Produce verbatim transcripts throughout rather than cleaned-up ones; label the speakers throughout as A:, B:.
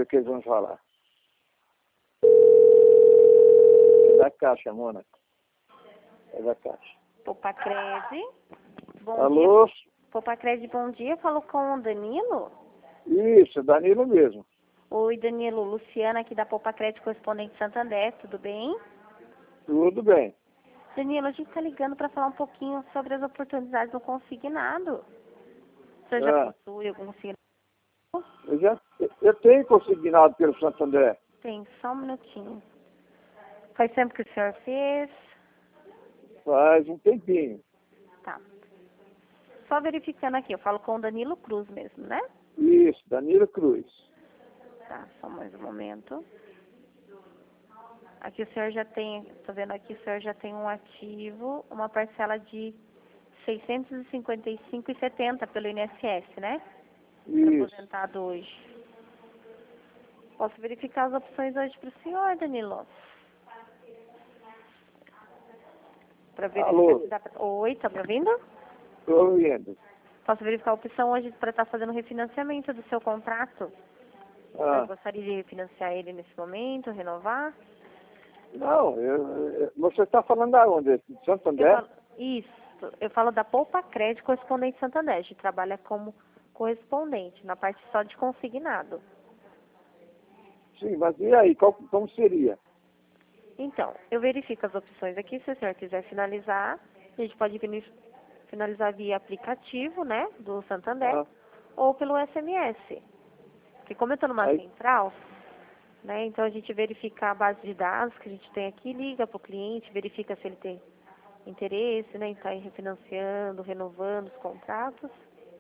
A: ver o que eles vão falar. É da Caixa, Mônaco. É da Caixa.
B: Popacred. Bom
A: Alô?
B: dia. Popacred, bom dia. Falo com o Danilo.
A: Isso, Danilo mesmo.
B: Oi, Danilo. Luciana aqui da Popacred, correspondente Santander. Tudo bem?
A: Tudo bem.
B: Danilo, a gente está ligando para falar um pouquinho sobre as oportunidades no consignado. Você já
A: Ah.
B: possui algum consignado?
A: Eu, já, eu tenho consignado pelo Santander.
B: Tem, só um minutinho. Faz tempo que o senhor fez?
A: Faz um tempinho.
B: Tá. Só verificando aqui, eu falo com o Danilo Cruz mesmo, né?
A: Isso, Danilo Cruz.
B: Tá, só mais um momento. Aqui o senhor já tem, tô vendo aqui, o senhor já tem um ativo, uma parcela de seiscentos e cinquenta e cinco reais e setenta centavos pelo I N S S, né?
A: Isso.
B: Aposentado hoje. Posso verificar as opções hoje para o senhor, Danilo? Para verificar
A: Alô?
B: se dá pra... Oi, tá me ouvindo?
A: Estou ouvindo.
B: Posso verificar a opção hoje para estar fazendo refinanciamento do seu contrato?
A: Ah.
B: Você gostaria de refinanciar ele nesse momento, renovar?
A: Não, eu, eu, você está falando aonde? De Santander?
B: Eu falo, isso, eu falo da Popacred, correspondente Santander. A gente trabalha como correspondente, na parte só de consignado.
A: Sim, mas e aí, qual, como seria?
B: Então, eu verifico as opções aqui, se o senhor quiser finalizar, a gente pode finalizar via aplicativo, né, do Santander,
A: Ah.
B: ou pelo S M S. Porque como eu estou numa
A: Aí.
B: central, né, então a gente verifica a base de dados que a gente tem aqui, liga para o cliente, verifica se ele tem interesse, né, em estar refinanciando, renovando os contratos.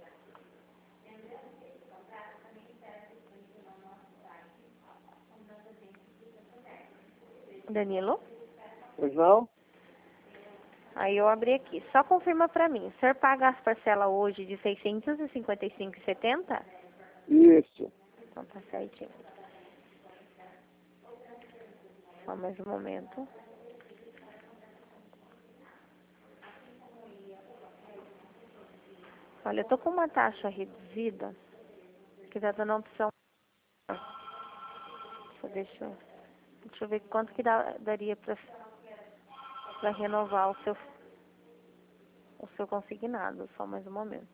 B: Danilo?
A: Pois não?
B: Aí eu abri aqui. Só confirma para mim. O senhor paga as parcelas hoje de seiscentos e cinquenta e cinco reais e setenta centavos?
A: Isso.
B: Então tá certinho. Só mais um momento. Olha, eu tô com uma taxa reduzida que tá dando a opção. Deixa eu, deixa eu ver quanto que dá, daria para para renovar o seu o seu consignado. Só mais um momento.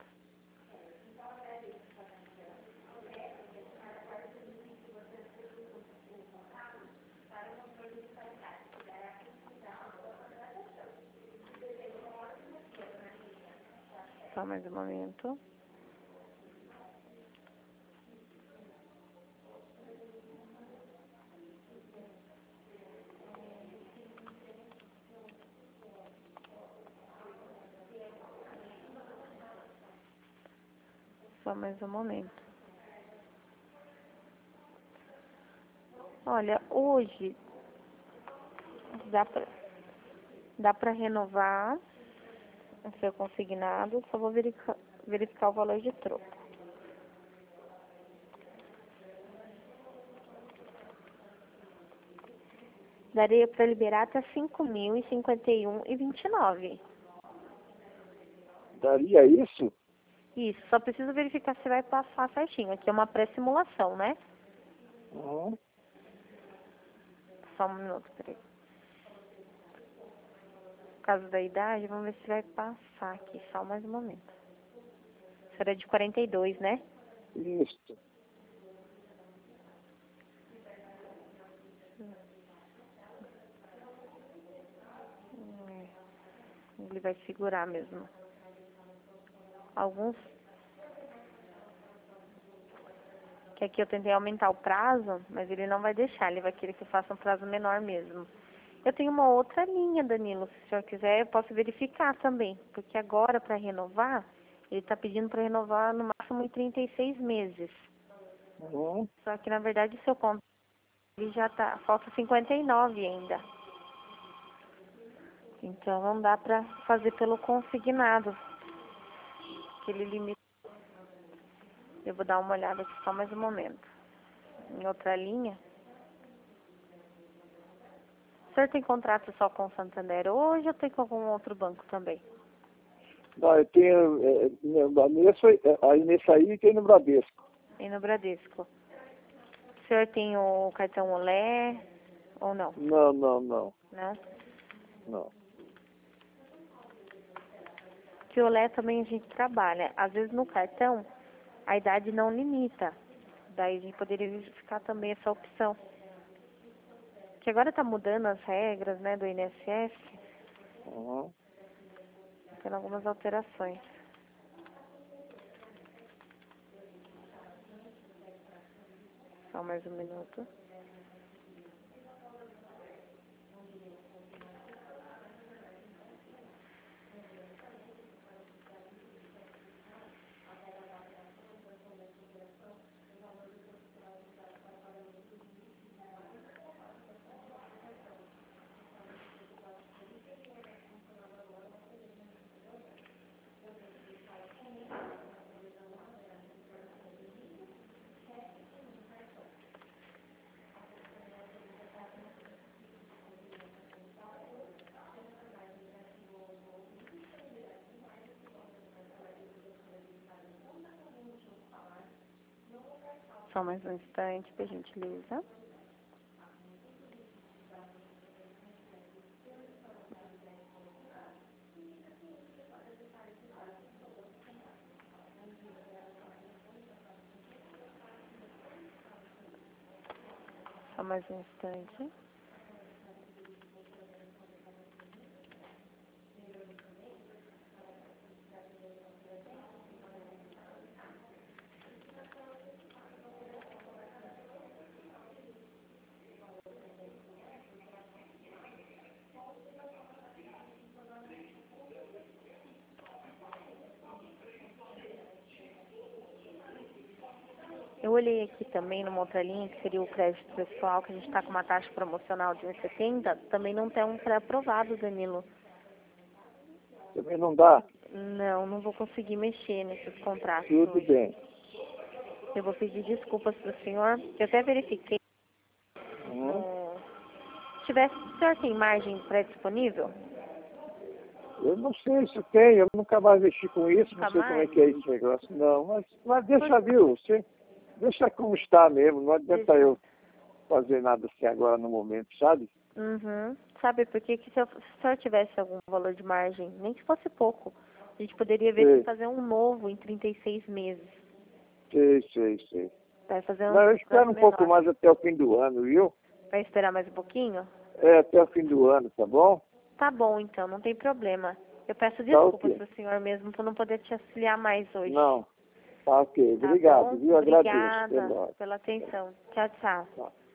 B: Só mais um momento. Só mais um momento. Olha, hoje dá pra, dá pra renovar o seu consignado. Só vou verificar, verificar o valor de troco. Daria para liberar até cinco mil e cinquenta e um reais e vinte e nove centavos.
A: Daria isso?
B: Isso, só preciso verificar se vai passar certinho. Aqui é uma pré-simulação, né?
A: Uhum.
B: Só um minuto, peraí. Por causa da idade, vamos ver se vai passar aqui. Só mais um momento. Isso era de quarenta e dois, né?
A: Isso.
B: É, ele vai segurar mesmo. Alguns... Que aqui eu tentei aumentar o prazo, mas ele não vai deixar. Ele vai querer que eu faça um prazo menor mesmo. Eu tenho uma outra linha, Danilo. Se o senhor quiser, eu posso verificar também. Porque agora, para renovar, ele está pedindo para renovar no máximo em trinta e seis meses.
A: Uhum.
B: Só que, na verdade, o seu contrato ele já tá... Falta cinquenta e nove ainda. Então, não dá para fazer pelo consignado. Aquele limite. Eu vou dar uma olhada aqui só mais um momento. Em outra linha. O senhor tem contrato só com o Santander hoje ou tem com algum outro banco também?
A: Não, eu tenho. É, nessa, aí nesse aí tem no Bradesco.
B: E no Bradesco. O senhor tem o cartão Olé ou não?
A: Não, não, não.
B: Não?
A: Não.
B: Que o Olé também a gente trabalha. Às vezes no cartão a idade não limita. Daí a gente poderia verificar também essa opção. Que agora está mudando as regras, né, do I N S S.
A: Uhum.
B: Tendo algumas alterações. Só mais um minuto. Só mais um instante, por gentileza. Só mais um instante. Eu olhei aqui também numa outra linha, que seria o crédito pessoal, que a gente está com uma taxa promocional de um e setenta, também não tem um pré-aprovado, Danilo.
A: Também não dá?
B: Não, não vou conseguir mexer nesses contratos
A: Tudo
B: hoje.
A: bem.
B: Eu vou pedir desculpas para o senhor. Eu até verifiquei.
A: Uhum.
B: No... Tivesse, o senhor tem margem pré-disponível?
A: Eu não sei se tem, eu nunca mais mexi com isso,
B: Nunca
A: não sei como é
B: mais?
A: que é esse negócio. Não, mas, mas deixa, viu? Você, deixa como está mesmo, não adianta
B: Deixa.
A: eu fazer nada assim agora no momento, sabe?
B: Uhum. Sabe por quê? Que se, eu, se o senhor tivesse algum valor de margem, nem que fosse pouco, a gente poderia ver
A: Sei.
B: se fazer um novo em trinta e seis meses.
A: Sei, sei, sei.
B: Vai fazer um
A: Não, eu espero
B: prazo
A: um pouco
B: menor.
A: mais até o fim do ano, viu?
B: Vai esperar mais um pouquinho?
A: É, até o fim do ano, tá bom?
B: Tá bom, então, não tem problema. Eu peço
A: Tá
B: desculpas
A: ok.
B: pro senhor mesmo por não poder te auxiliar mais hoje.
A: Não, tá ok.
B: Tá
A: Obrigado,
B: bom?
A: viu? Agradeço. Até
B: Obrigada
A: logo.
B: pela atenção. Tchau, tchau.
A: Tá.